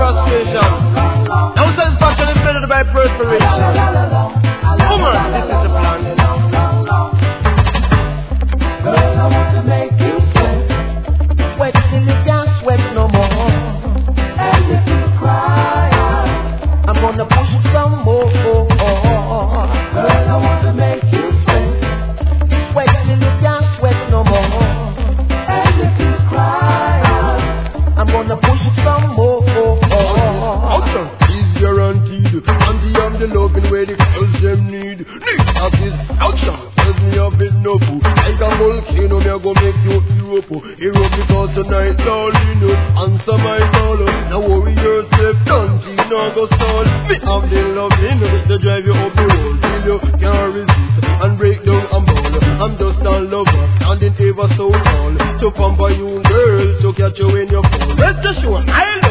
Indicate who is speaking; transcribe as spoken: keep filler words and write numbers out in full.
Speaker 1: frustration. No satisfaction is measured by perspiration. Woman, this is the plan.
Speaker 2: Girl, I want to make you sweat. Sweat till you can't sweat no more. And if you cry, I'm gonna push some more. Girl, I want to make you sweat. Sweat till you can't sweat no more. And if you cry, I'm gonna push some more.
Speaker 1: Outside is guaranteed. And the am the loving where the girls them need. Need of this outside. Tells me a bit no food. Like a volcano, me a go make you hero. Hero because tonight all you know. Answer my call. Now worry yourself. Don't think no go stall. Me have the loving to drive you up the road. Till you can't resist and break down and ball. I'm just a lover, standing ever so tall. To pamper you girl, to catch you when you fall. Let's just show I'll